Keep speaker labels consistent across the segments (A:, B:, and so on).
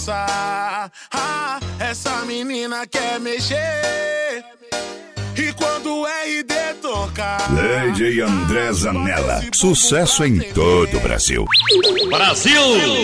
A: dança. Essa menina quer mexer. E quando o RD tocar,
B: DJ André Zanella, sucesso em todo o Brasil.
C: Brasil!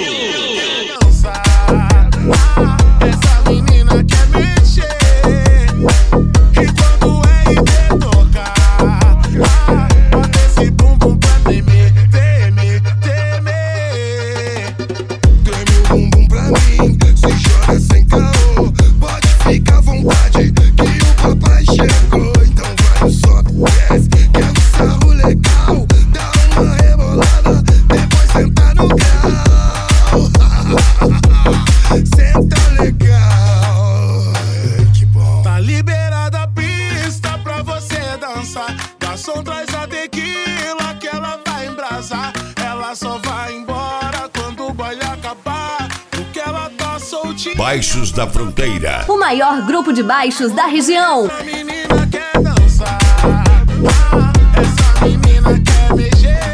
A: Essa menina quer mexer. E quando o RD tocar, bota esse bumbum pra tremer, tremer, tremer. Treme o bumbum pra mim, se joga sem caô. Pode ficar à vontade, que o papai chegou. Então vai, sobe, desce, que é um sarro legal. Dá uma rebolada, depois senta no grau. Senta legal, que bom. Tá liberada a pista pra você dançar. Garçom, traz a tequila que ela vai embrasar. Ela só vai embora quando o baile acabar, porque ela tá soltinha.
B: Baixos da Fronteira,
D: o maior grupo de baixos da região.
A: Essa menina quer dançar. Essa menina quer mexer.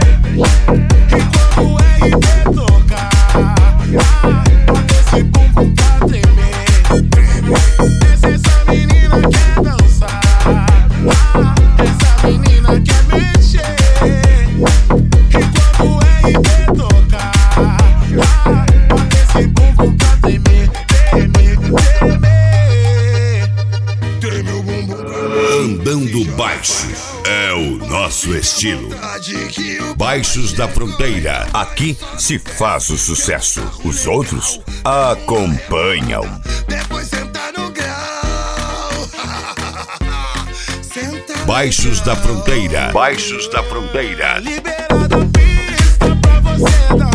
A: E quando o RD tocar, bota esse bumbum pra tremer. Essa menina quer dançar. Essa menina quer mexer. E quando o RD tocar, bota esse bumbum pra tremer, tremer, tremer. Treme o bumbum pra mim.
B: Andando Baixo é o nosso estilo. Baixos da Fronteira, aqui se faz o sucesso, os outros acompanham.
A: Depois senta no grau. Senta
B: Baixos da Fronteira, Baixos da Fronteira.
A: liberada a pista pra você dançar.